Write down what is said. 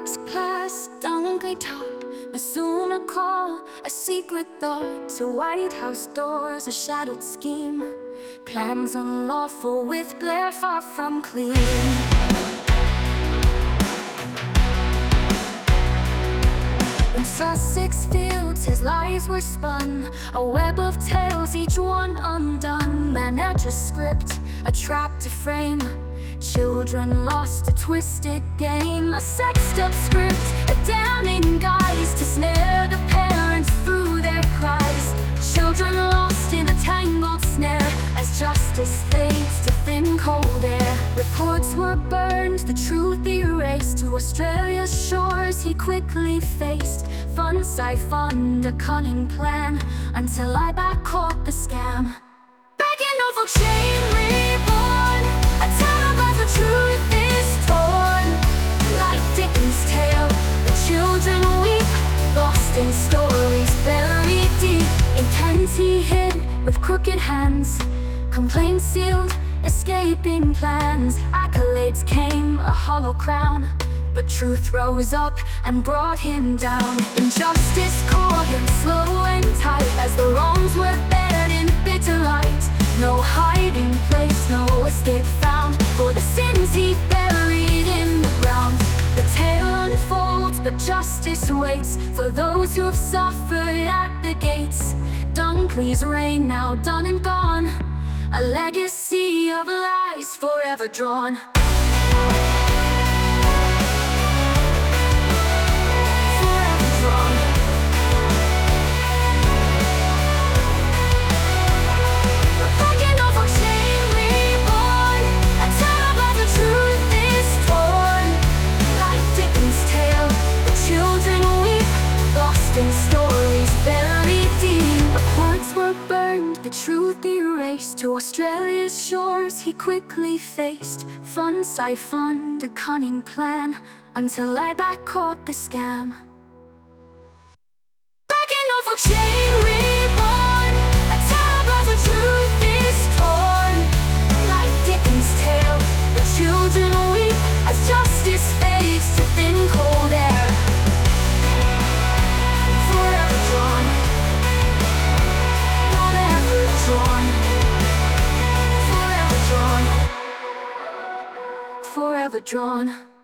Sparks pass, dumbly taught, but soon a call, a secret thought. To White House doors, a shadowed scheme, plans unlawful with Blair far from clean. In Sussex fields his lies were spun, a web of tales, each one undone. Manager's script, a trap to frame, children lost, a twisted game. A sexed up script, a damning guise to snare the parents through their cries. Children lost in a tangled snare as justice fades to thin cold air. Reports were burned, the truth erased. To Australia's shores he quickly faced. Fun siphoned, a cunning plan, until I back caught the scam. Back in Norfolk, chain reborn, a tale about the truth is torn. Like Dickens' tale, the children weep, lost in stories buried deep. Intent he hid with crooked hands, complaints sealed, escaping plans. Accolades came, a hollow crown, but truth rose up and brought him down. Injustice caught him slow and tight, as the wrongs were bared in bitter light. No hiding place, no escape found, for the sins he buried in the ground. The tale unfolds, but justice waits for those who have suffered at the gates. Dunkley's reign now done and gone, a legacy of lies forever drawn. In stories buried deep, reports were burned, the truth erased. To Australia's shores he quickly faced. Fun siphoned, a cunning plan, until I back caught the scam. Back in Norfolk, chain reborn, a tale about the truth is torn. Like Dickens' tale, the children weep as justice fades to thin cold air. Forever drawn.